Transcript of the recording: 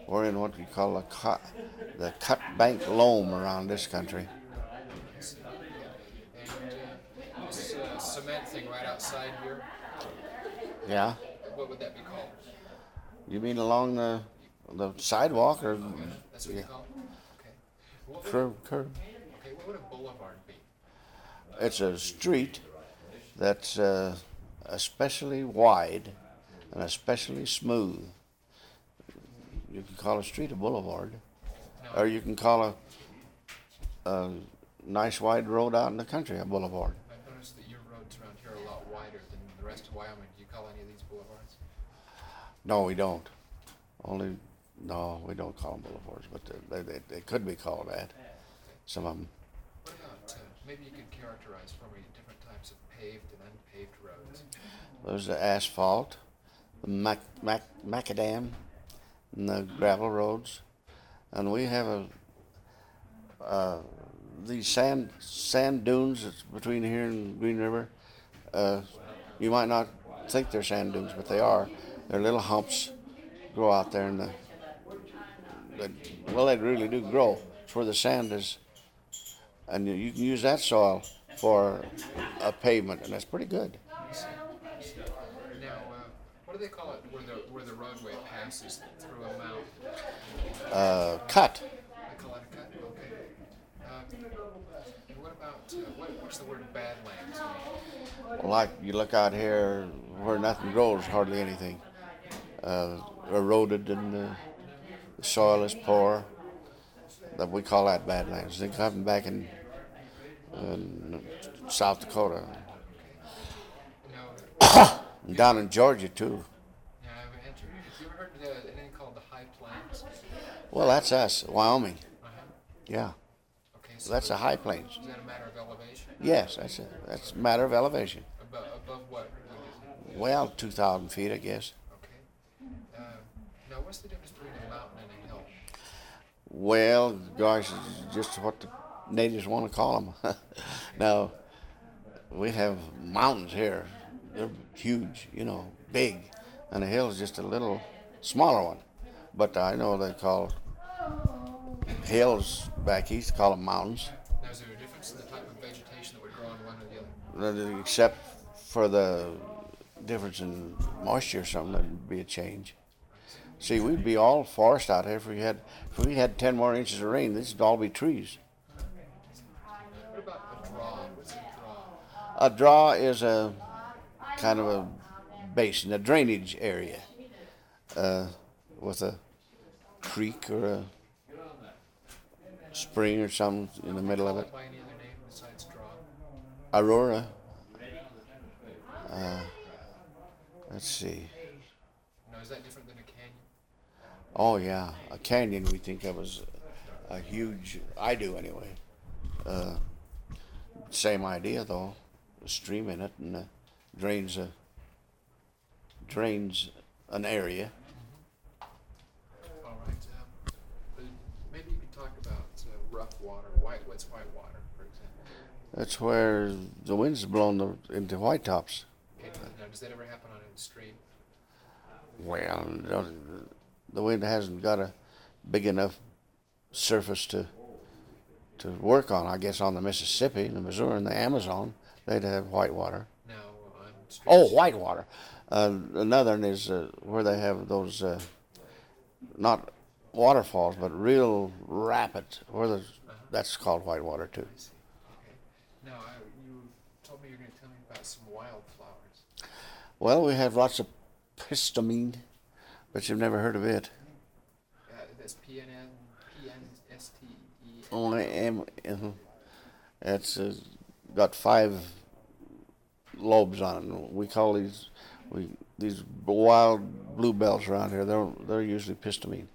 We're in what we call the cut bank loam around this country. I see. And this cement thing right outside here, Yeah. what would that be called? You mean along the sidewalk or That's what yeah, you call it? Okay. What would curb? okay, what would a boulevard be? It's a street that's especially wide and especially smooth. You can call a street a boulevard, or No, you can call a nice wide road out in the country a boulevard. I've noticed that your roads around here are a lot wider than the rest of Wyoming. Do you call any of these boulevards? No, we don't. Only no, we don't call them boulevards, but they could be called that. Some of them. What about, maybe you could characterize for me different types of paved and unpaved roads? There's the asphalt, the macadam, and the gravel roads, and we have these sand dunes that's between here and Green River. You might not think they're sand dunes, but they are. They're little humps grow out there, and well, they really do grow. It's where the sand is, and you can use that soil for a pavement, and that's pretty good. Now, what do they call it where the roadway passes through a mountain? Cut. They call it a cut? Okay. And what about, what's the word badlands mean? Like you look out here where nothing grows, hardly anything. Eroded and the soil is poor. That we call that badlands. They come back in South Dakota, Now, and down in Georgia too. now have you ever heard of anything called the High Plains? Well, that's us, Wyoming. Uh-huh. Yeah, Okay, so that's the high plains. is that a matter of elevation? Yes, that's a matter of elevation. Above what? Well, 2,000 feet, I guess. Okay. Now, what's the difference between a mountain and a hill? Well, gosh, it's just what the natives want to call them. Now, we have mountains here. They're huge, big. And a hill is just a little smaller one. But I know they call hills back east, call them mountains. Now, is there a difference in the type of vegetation that would grow on one or the other? Except for the difference in moisture or something, there'd be a change. See, we'd be all forest out here if we had 10 more inches of rain. This would all be trees. What about a draw? What's a draw? A draw is a kind of a basin, a drainage area, with a creek or a spring or something in the middle of it. By any other name besides draw? Aurora. Let's see. Now, is that different than a canyon? Oh yeah, a canyon we think of as a huge. I do anyway. Same idea though. A stream in it and drains an area. All right. Maybe you could talk about rough water. What's white water, for example? That's where the wind's blown into white tops. Okay. Now, does that ever happen on a stream? Well, the wind hasn't got a big enough surface to work on. I guess on the Mississippi, the Missouri, and the Amazon, they'd have white water. Now, on Oh, streams. white water. Another one is where they have those not waterfalls, but real rapids. That's called white water too. I see. Okay. Now, you told me you're going to tell me about some wildflowers. Well, we have lots of pistamine, but you've never heard of it. That's PNSTE. Only it's got 5 lobes on it. We call these wild bluebells around here. They're usually pistamine.